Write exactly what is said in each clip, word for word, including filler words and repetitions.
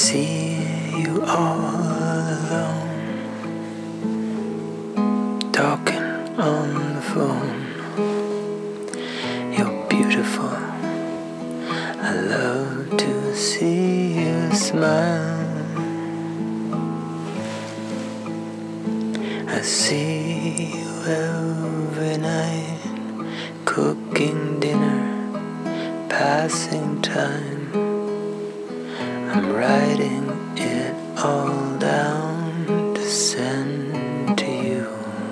see you all alone, talking on the phone. You're beautiful. I love to see you smile. I see you every night, cooking dinner, passing time. I'm writing it all down to send to you.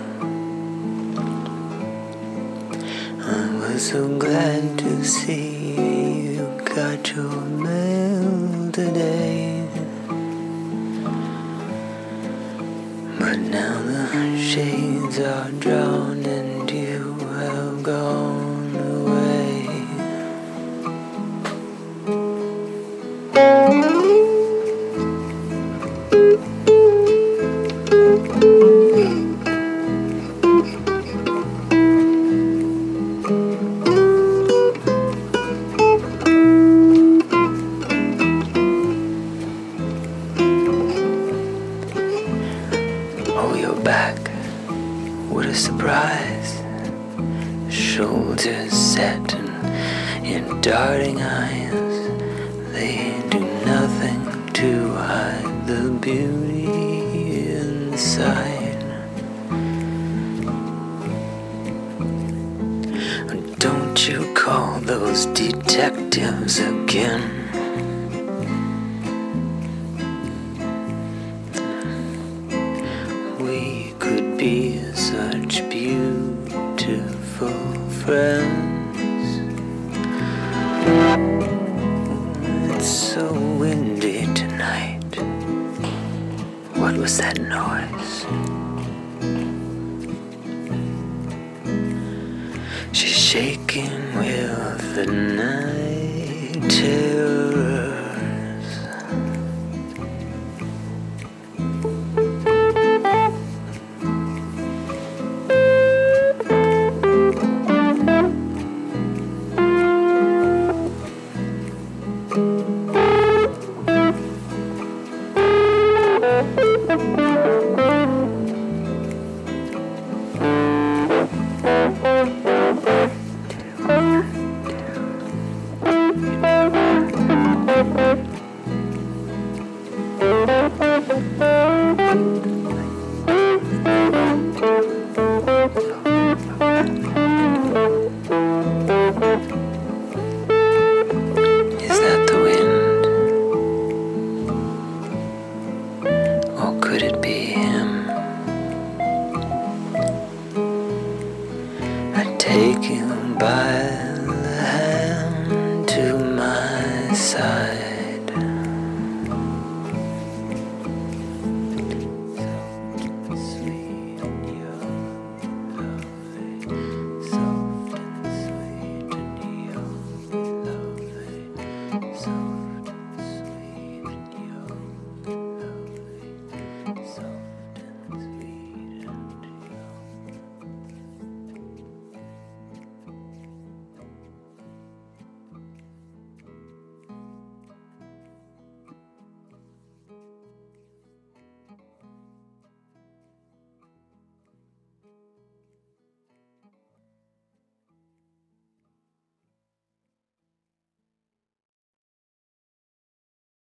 I was so glad to see you got your mail today, but now the shades are drawn and you have gone away. Oh, you're back, what a surprise. Shoulders set and in darting eyes, they do nothing to hide the beauty inside. Don't you call those detectives again. We could be such beautiful friends. It's so windy tonight. What was that noise? She's shaking with the night terrors. Is that the wind? Or could it be him? I take you by the hand to my side.